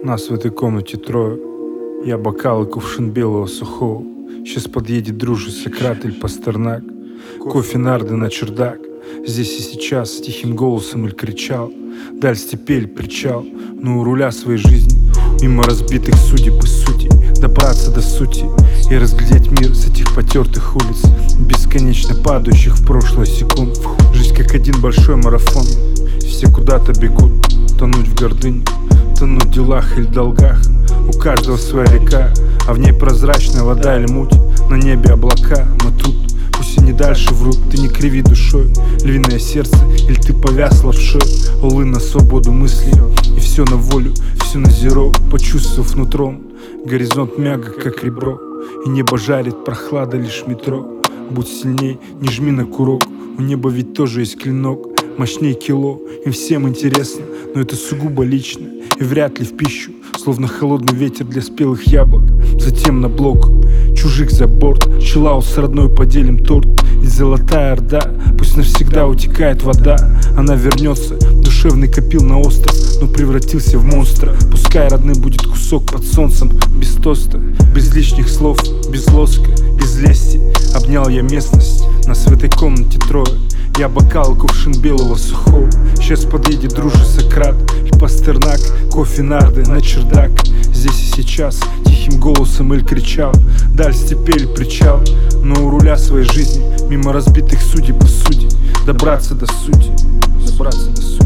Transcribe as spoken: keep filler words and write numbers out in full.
Нас в этой комнате трое. Я бокал и кувшин белого сухого. Сейчас подъедет дружи Сократ или Пастернак. Кофе, нарды на чердак. Здесь и сейчас с тихим голосом иль кричал. Даль степи иль причал. Но у руля своей жизни, мимо разбитых судеб и сути, добраться до сути и разглядеть мир с этих потертых улиц, бесконечно падающих в прошлое секунд. Жизнь как один большой марафон. Все куда-то бегут, тонуть в гордыне, тонуть в делах или долгах. У каждого своя река, а в ней прозрачная вода или муть. На небе облака, мы тут, пусть и не дальше врут. Ты не криви душой, львиное сердце, или ты повяз лапшой. Улы на свободу мысли, и все на волю, все на зеро. Почувствовав нутром, горизонт мягок, как ребро, и небо жарит прохлада лишь метро. Будь сильней, не жми на курок, у неба ведь тоже есть клинок. Мощней кило, им всем интересно, но это сугубо лично и вряд ли в пищу, словно холодный ветер для спелых яблок. Затем на блок, чужих за борт, чиллаут с родной поделим торт. И золотая орда, пусть навсегда утекает вода. Она вернется, душевный копил на остров, но превратился в монстра. Пускай родный будет кусок под солнцем, без тоста, без лишних слов, без лоска, без лести. Обнял я местность, нас в этой комнате трое. Я бокал и кувшин белого сухого. Сейчас подъедет дружи Сократ и Пастернак. Кофе, нарды на чердак. Здесь и сейчас тихим голосом иль кричал. Даль степи иль причал. Но у руля своей жизни, мимо разбитых судеб и судей, добраться до сути, добраться до сути.